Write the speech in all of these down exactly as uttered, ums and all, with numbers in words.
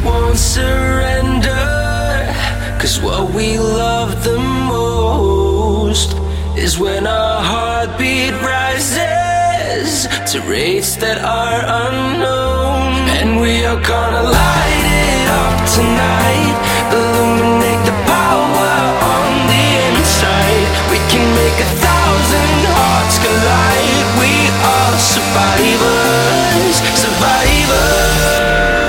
won't surrender, 'cause what we love the most is when our heartbeat rises to rates that are unknown. And we are gonna light it up tonight, illuminate the power on the inside. We can make a thousand hearts collide. We are survivors, survivors.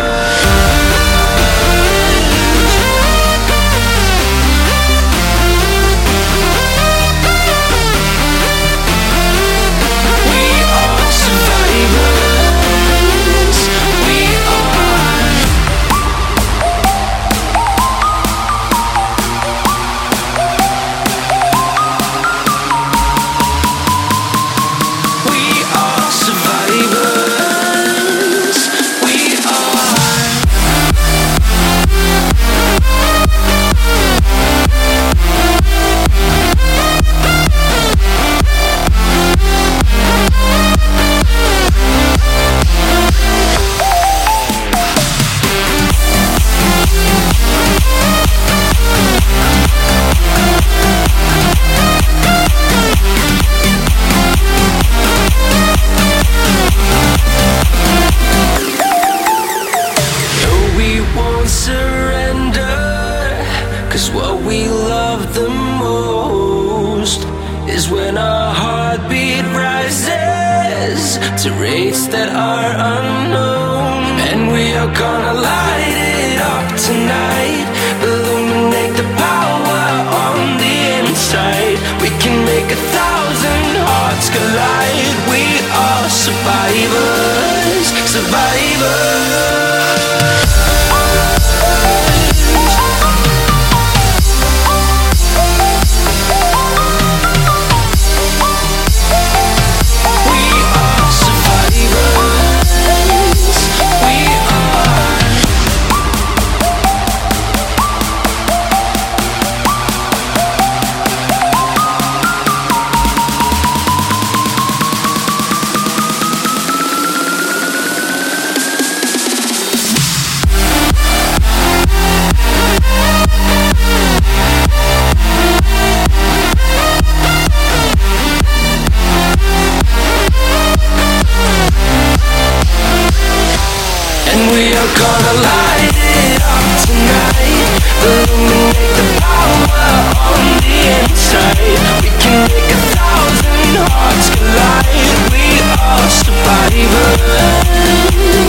To rates that are unknown. And we are gonna light it up tonight, illuminate the power on the inside. We can make a thousand hearts collide. We are survivors, survivors. We are gonna light it up tonight, illuminate the power on the inside. We can make a thousand hearts collide. We are survivors.